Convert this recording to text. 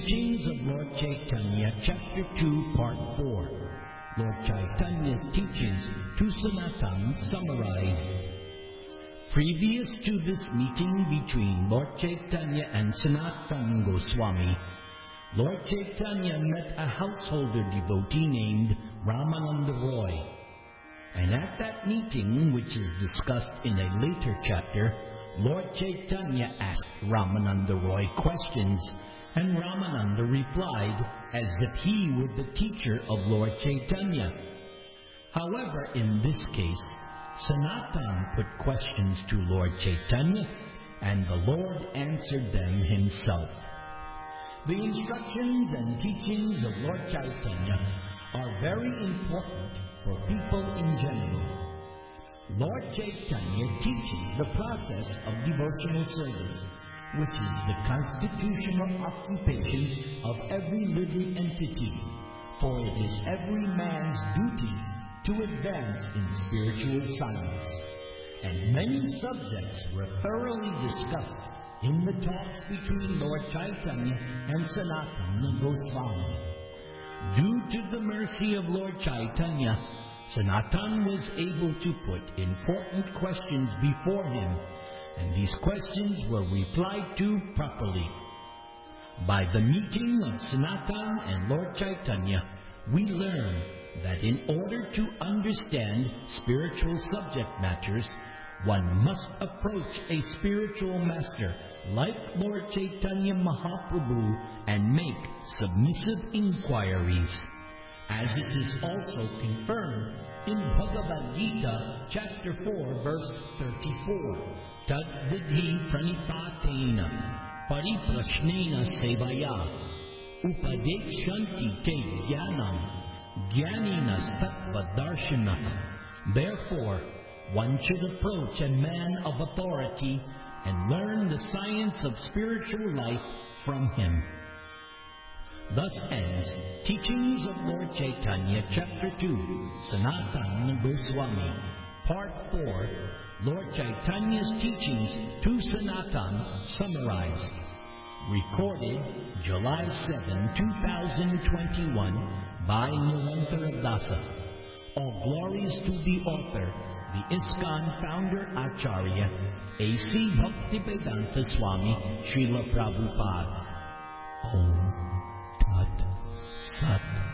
Teachings of Lord Chaitanya, Chapter 2, Part 4. Lord Chaitanya's teachings to Sanatan summarized. Previous to this meeting between Lord Chaitanya and Sanatan Goswami, Lord Chaitanya met a householder devotee named Ramananda Roy. And at that meeting, which is discussed in a later chapter, Lord Chaitanya asked Ramananda Roy questions, and Ramananda replied as if he were the teacher of Lord Chaitanya. However, in this case, Sanatan put questions to Lord Chaitanya, and the Lord answered them himself. The instructions and teachings of Lord Chaitanya are very important for people in general. Lord Chaitanya teaches the process of devotional service, which is the constitutional occupation of every living entity, for it is every man's duty to advance in spiritual science. And many subjects were thoroughly discussed in the talks between Lord Chaitanya and Sanatana Goswami. Due to the mercy of Lord Chaitanya, Sanatan was able to put important questions before him, and these questions were replied to properly. By the meeting of Sanatan and Lord Chaitanya, we learn that in order to understand spiritual subject matters, one must approach a spiritual master like Lord Chaitanya Mahaprabhu and make submissive inquiries. As it is also confirmed in Bhagavad Gita, chapter 4, verse 34, Tad vidhi pranipatena pariprashnena sevaya upadekshanti te jnanam jnaninas tattva darshana. Therefore, one should approach a man of authority and learn the science of spiritual life from him. Thus ends Teachings of Lord Chaitanya, Chapter 2, Sanatana Goswami, Part 4, Lord Chaitanya's Teachings to Sanatan summarized. Recorded July 7, 2021 by Nirantara Dasa. All glories to the author, the ISKCON founder Acharya, A.C. Bhaktivedanta Swami, Srila Prabhupada. Om Tat Sat.